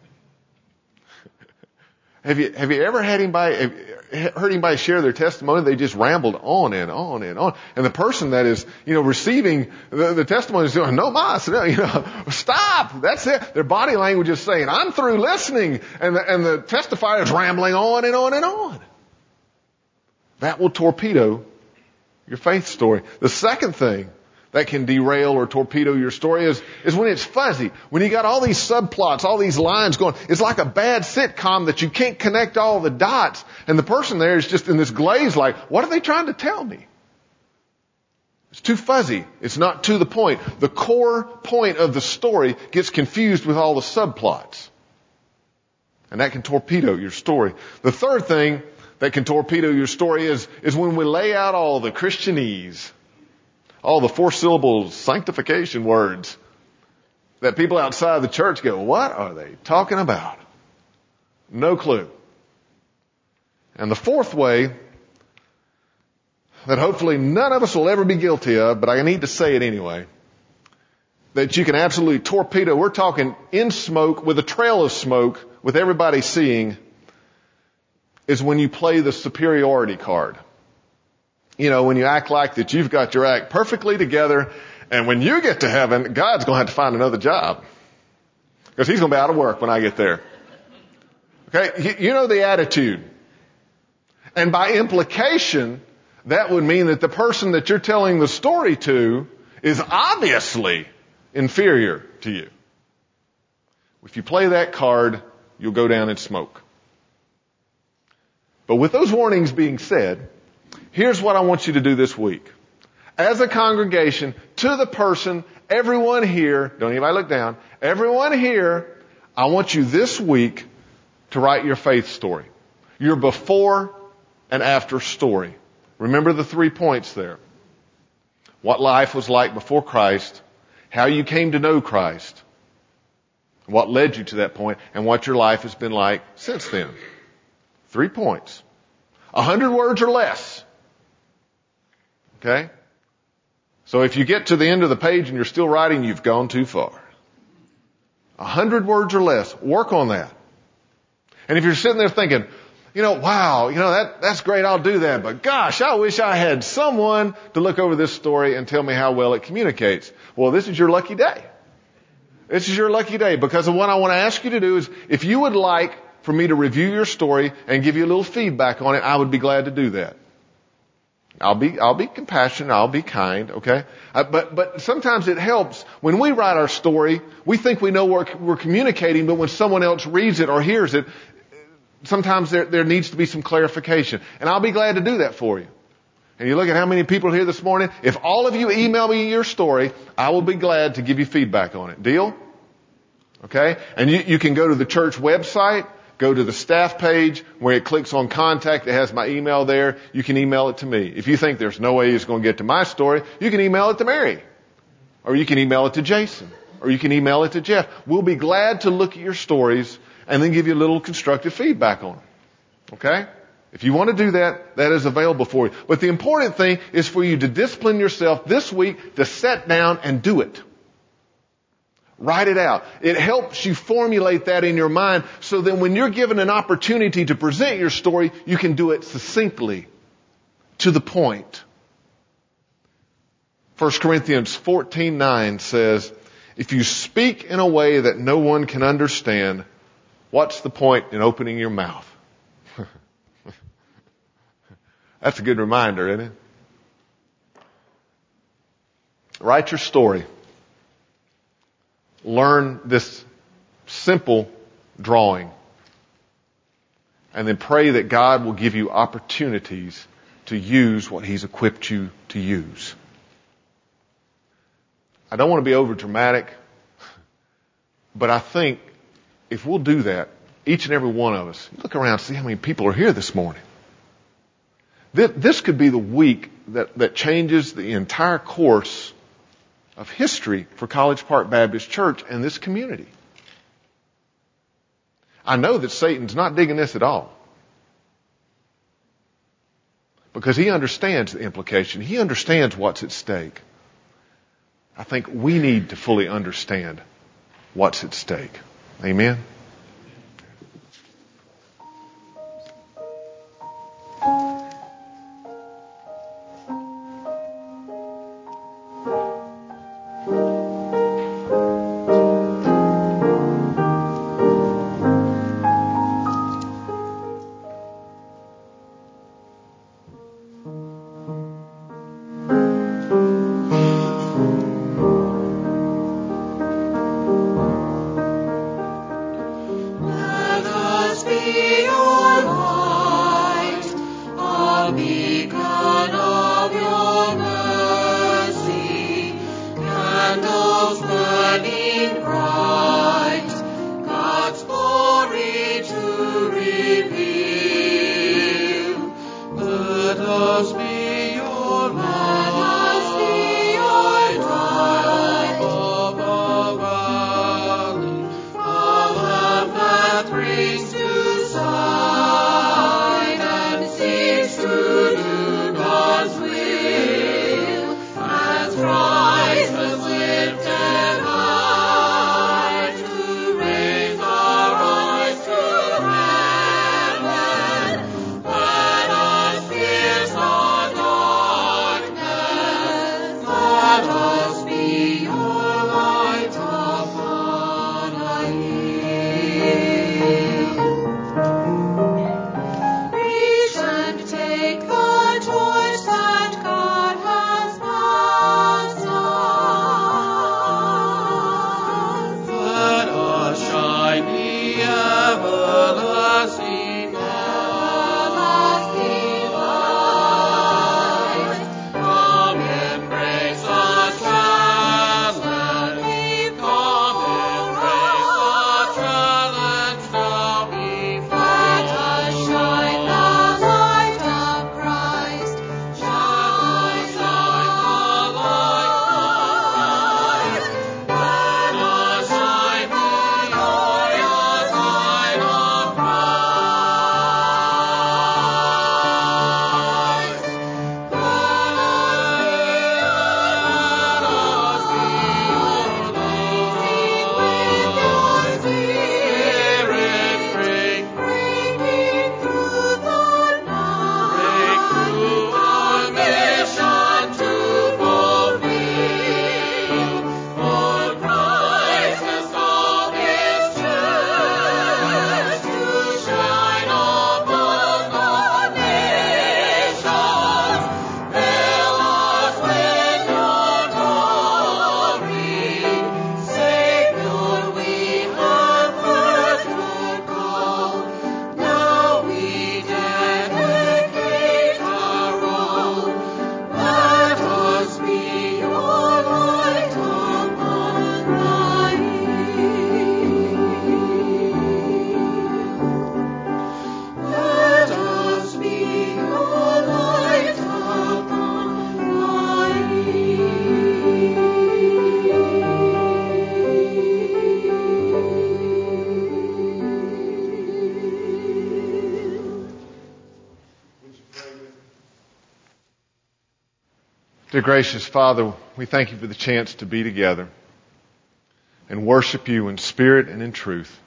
Speaker 6: Have you, have you ever had anybody, heard anybody share their testimony? They just rambled on and on and on. And the person that is, you know, receiving the, the testimony is going, no mas, no, you know, stop. That's it. Their body language is saying, I'm through listening. And the, and the testifier is rambling on and on and on. That will torpedo your faith story. The second thing that can derail or torpedo your story is, is when it's fuzzy. When you got all these subplots, all these lines going. It's like a bad sitcom that you can't connect all the dots. And the person there is just in this glaze like, what are they trying to tell me? It's too fuzzy. It's not to the point. The core point of the story gets confused with all the subplots. And that can torpedo your story. The third thing that can torpedo your story is, is when we lay out all the Christianese. All the four-syllable sanctification words that people outside the church go, what are they talking about? No clue. And the fourth way that hopefully none of us will ever be guilty of, but I need to say it anyway, that you can absolutely torpedo. We're talking in smoke, with a trail of smoke, with everybody seeing, is when you play the superiority card. You know, when you act like that you've got your act perfectly together, and when you get to heaven, God's going to have to find another job. Because he's going to be out of work when I get there. Okay, you know the attitude. And by implication, that would mean that the person that you're telling the story to is obviously inferior to you. If you play that card, you'll go down in smoke. But with those warnings being said, here's what I want you to do this week. As a congregation, to the person, everyone here, don't anybody look down, everyone here, I want you this week to write your faith story. Your before and after story. Remember the three points there. What life was like before Christ, how you came to know Christ, what led you to that point, and what your life has been like since then. Three points. A hundred words or less. Okay? So if you get to the end of the page and you're still writing, you've gone too far. A hundred words or less. Work on that. And if you're sitting there thinking, you know, wow, you know, that, that's great, I'll do that. But gosh, I wish I had someone to look over this story and tell me how well it communicates. Well, this is your lucky day. This is your lucky day, because of what I want to ask you to do is, if you would like for me to review your story and give you a little feedback on it, I would be glad to do that. I'll be, I'll be compassionate, I'll be kind, okay? Uh, but, but sometimes it helps when we write our story, we think we know what we're communicating, but when someone else reads it or hears it, sometimes there, there needs to be some clarification. And I'll be glad to do that for you. And you look at how many people are here this morning. If all of you email me your story, I will be glad to give you feedback on it. Deal? Okay? And you, you can go to the church website, go to the staff page where it clicks on contact. It has my email there. You can email it to me. If you think there's no way it's going to get to my story, you can email it to Mary. Or you can email it to Jason. Or you can email it to Jeff. We'll be glad to look at your stories and then give you a little constructive feedback on it. Okay? If you want to do that, that is available for you. But the important thing is for you to discipline yourself this week to sit down and do it. Write it out. It helps you formulate that in your mind so that when you're given an opportunity to present your story, you can do it succinctly, to the point. First Corinthians fourteen nine says, if you speak in a way that no one can understand, what's the point in opening your mouth? That's a good reminder, isn't it? Write your story. Learn this simple drawing. And then pray that God will give you opportunities to use what He's equipped you to use. I don't want to be over dramatic, but I think if we'll do that, each and every one of us, look around and see how many people are here this morning. This could be the week that, that changes the entire course of history for College Park Baptist Church and this community. I know that Satan's not digging this at all, because he understands the implication. He understands what's at stake. I think we need to fully understand what's at stake. Amen?
Speaker 8: To
Speaker 6: Dear gracious Father, we thank you for the chance to be together and worship you in spirit and in truth.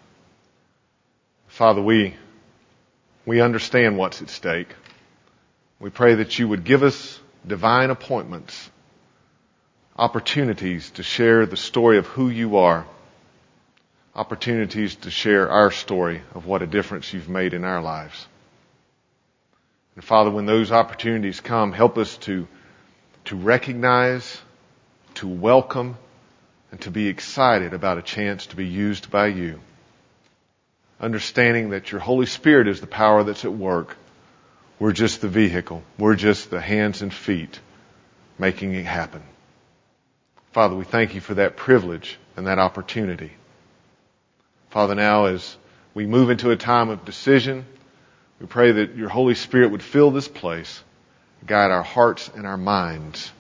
Speaker 6: Father, we, we understand what's at stake. We pray that you would give us divine appointments, opportunities to share the story of who you are, opportunities to share our story of what a difference you've made in our lives. And Father, when those opportunities come, help us to to recognize, to welcome, and to be excited about a chance to be used by you. Understanding that your Holy Spirit is the power that's at work. We're just the vehicle. We're just the hands and feet making it happen. Father, we thank you for that privilege and that opportunity. Father, now as we move into a time of decision, we pray that your Holy Spirit would fill this place, guide our hearts and our minds,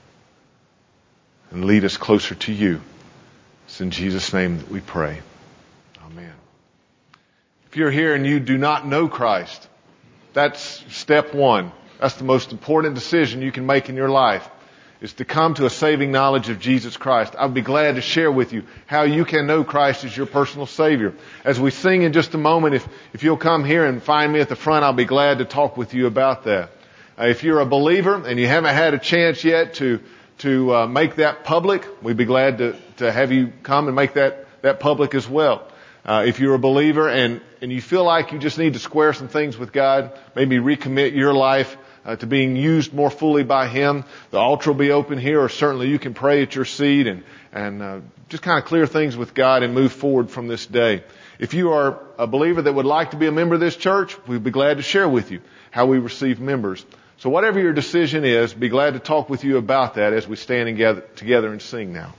Speaker 6: and lead us closer to you. It's in Jesus' name that we pray. Amen. If you're here and you do not know Christ, that's step one. That's the most important decision you can make in your life, is to come to a saving knowledge of Jesus Christ. I'll be glad to share with you how you can know Christ as your personal Savior. As we sing in just a moment, if, if you'll come here and find me at the front, I'll be glad to talk with you about that. Uh, if you're a believer and you haven't had a chance yet to to uh, make that public, we'd be glad to, to have you come and make that, that public as well. Uh, if you're a believer and, and you feel like you just need to square some things with God, maybe recommit your life uh, to being used more fully by Him, the altar will be open here, or certainly you can pray at your seat and, and uh, just kind of clear things with God and move forward from this day. If you are a believer that would like to be a member of this church, we'd be glad to share with you how we receive members. So whatever your decision is, be glad to talk with you about that as we stand together, together and sing now.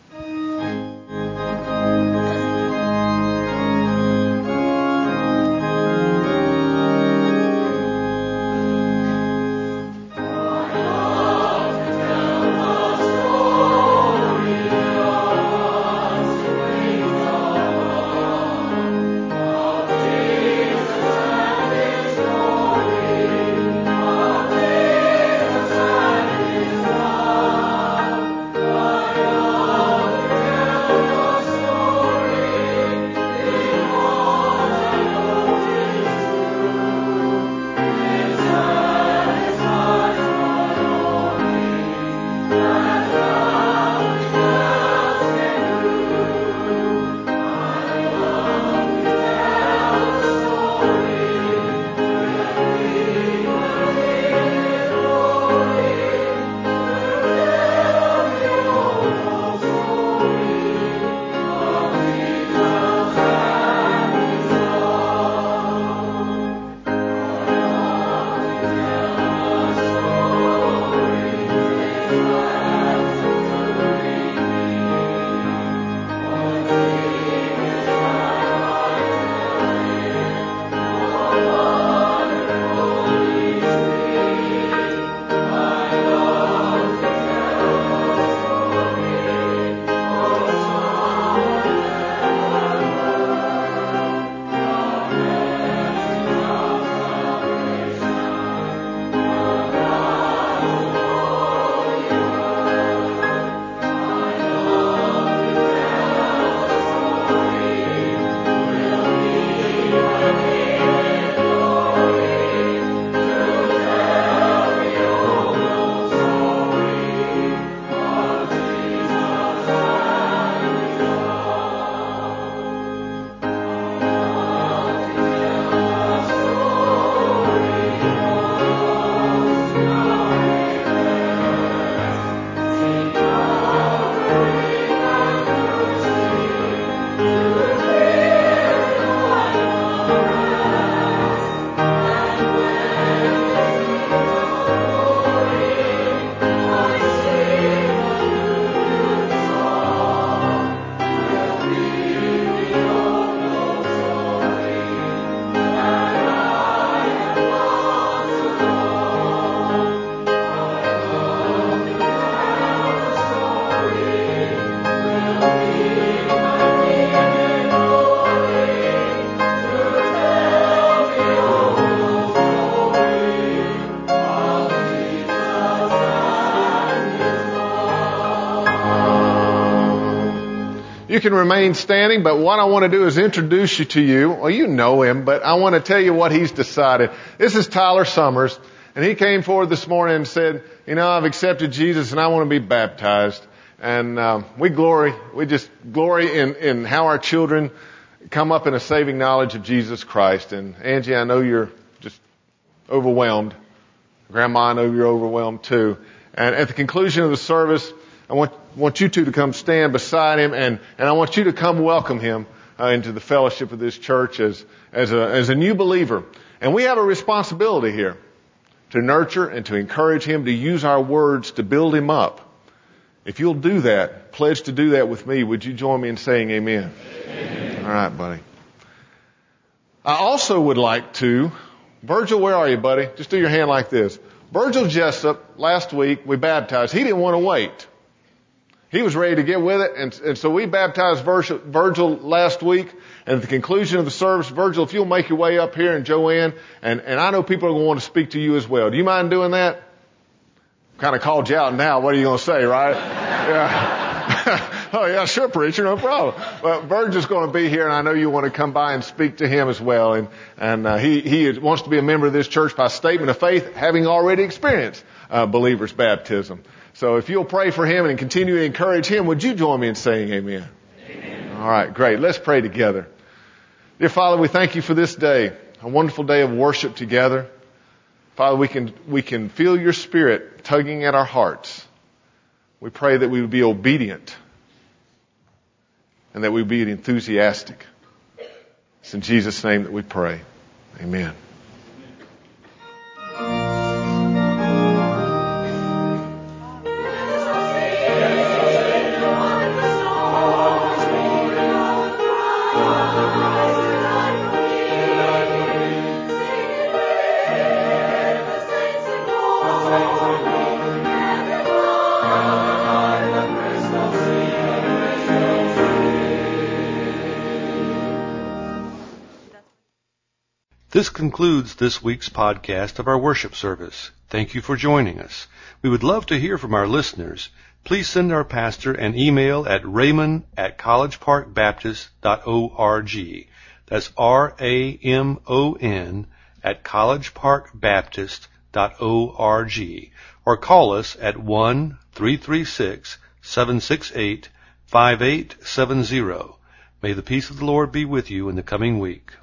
Speaker 8: Oh
Speaker 6: You can remain standing, but what I want to do is introduce you to you. Well, you know him, but I want to tell you what he's decided. This is Tyler Summers, and he came forward this morning and said, you know, I've accepted Jesus and I want to be baptized. And um, we glory, we just glory in, in how our children come up in a saving knowledge of Jesus Christ. And Angie, I know you're just overwhelmed. Grandma, I know you're overwhelmed too. And at the conclusion of the service, I want want you two to come stand beside him, and, and I want you to come welcome him uh, into the fellowship of this church as as a as a new believer. And we have a responsibility here to nurture and to encourage him, to use our words to build him up. If you'll do that, pledge to do that with me, would you join me in saying amen? Amen. All right, buddy. I also would like to, Virgil, where are you, buddy? Just do your hand like this. Virgil Jessup, last week we baptized. He didn't want to wait. He was ready to get with it, and, and so we baptized Virgil, Virgil last week. And at the conclusion of the service, Virgil, if you'll make your way up here, and Joanne, and, and I know people are going to want to speak to you as well. Do you mind doing that? Kind of called you out now. What are you going to say, right? Yeah. Oh, yeah, sure, preacher, no problem. Well, Virgil's going to be here, and I know you want to come by and speak to him as well. And, and uh, he, he wants to be a member of this church by statement of faith, having already experienced uh, believer's baptism. So if you'll pray for him and continue to encourage him, would you join me in saying amen? Amen. All right, great. Let's pray together. Dear Father, we thank you for this day, a wonderful day of worship together. Father, we can we can feel your Spirit tugging at our hearts. We pray that we would be obedient and that we would be enthusiastic. It's in Jesus' name that we pray. Amen.
Speaker 1: This concludes this week's podcast of our worship service. Thank you for joining us. We would love to hear from our listeners. Please send our pastor an email at raymond at collegeparkbaptist.org. That's R A M O N at collegeparkbaptist.org. Or call us at one three three six, seven six eight, five eight seven zero. May the peace of the Lord be with you in the coming week.